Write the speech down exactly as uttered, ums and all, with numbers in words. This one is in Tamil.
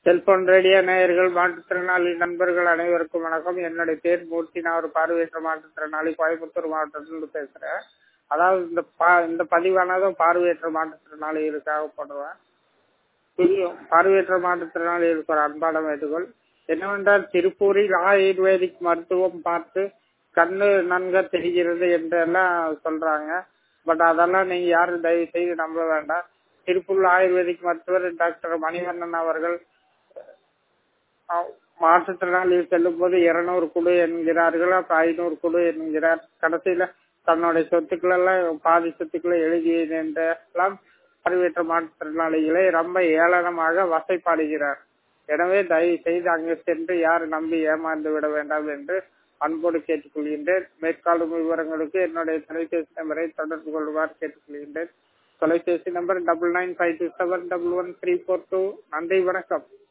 செல்போன் ரேடியோ நேயர்கள் மாற்றுத்திறனாளி நண்பர்கள் அனைவருக்கும் வணக்கம். என்னுடைய பேர் மூர்த்தி. நான் ஒரு பார்வையற்ற மாற்றுத்திறனாளி, கோயம்புத்தூர் மாவட்டத்திலிருந்து பேசுறேன். அதாவது இந்த பா இந்த பதிவானதும் பார்வையற்ற மாற்றுத்திறனாளிகளுக்காக போடுவேன். பார்வையற்ற மாற்றுத்திறனாளிகளுக்கு ஒரு அன்பான வேண்டுகோள் என்னவென்றால், திருப்பூரில் ஆயுர்வேதிக் மருத்துவம் பார்த்து கண்ணு நன்க தெரிகிறது என்றெல்லாம் சொல்றாங்க. பட் அதெல்லாம் நீங்க யாரும் தயவு செய்து நம்ப வேண்டாம். திருப்பூர் ஆயுர்வேதிக் மருத்துவர் டாக்டர் மணிவண்ணன் அவர்கள் மாற்றுத்திறனாளி செல்லும் போது இருநூறு குழு என்கிறார்கள், அப்ப ஐநூறு குழு என்கிறார். கடைசியில தன்னுடைய சொத்துக்கள் எல்லாம் பாதி சொத்துக்களை எழுதியது என்றெல்லாம் பார்வையற்ற மாற்றுத்திறனாளிகளை ரொம்ப ஏளனமாக வசைப்பாடுகிறார். எனவே தயவு செய்து அங்கு சென்று யாரும் நம்பி ஏமாந்து விட வேண்டாம் என்று அன்போடு கேட்டுக்கொள்கின்றேன். மேற்காலும் விவரங்களுக்கு என்னுடைய தொலைபேசி நம்பரை தொடர்பு கொள்வார் கேட்டுக்கொள்கின்றேன். தொலைபேசி number double nine five two seven double one three four two. நன்றி, வணக்கம்.